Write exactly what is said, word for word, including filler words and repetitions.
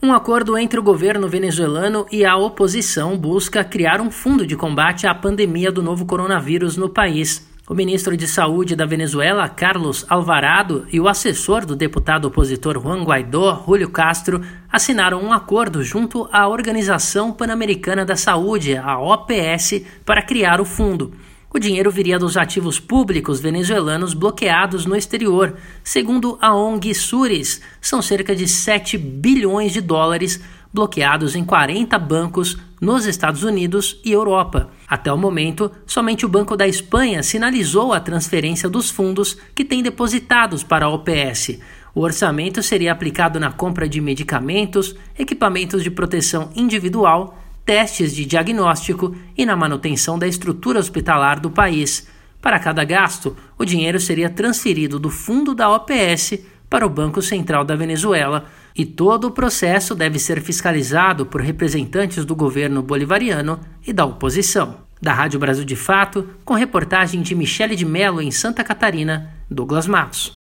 Um acordo entre o governo venezuelano e a oposição busca criar um fundo de combate à pandemia do novo coronavírus no país. O ministro de Saúde da Venezuela, Carlos Alvarado, e o assessor do deputado opositor Juan Guaidó, Julio Castro, assinaram um acordo junto à Organização Pan-Americana da Saúde, a O P S, para criar o fundo. O dinheiro viria dos ativos públicos venezuelanos bloqueados no exterior. Segundo a O N G Suris, são cerca de sete bilhões de dólares bloqueados em quarenta bancos nos Estados Unidos e Europa. Até o momento, somente o Banco da Espanha sinalizou a transferência dos fundos que tem depositados para a O P S. O orçamento seria aplicado na compra de medicamentos, equipamentos de proteção individual, testes de diagnóstico e na manutenção da estrutura hospitalar do país. Para cada gasto, o dinheiro seria transferido do fundo da O P S para o Banco Central da Venezuela, e todo o processo deve ser fiscalizado por representantes do governo bolivariano e da oposição. Da Rádio Brasil de Fato, com reportagem de Michele de Mello em Santa Catarina, Douglas Matos.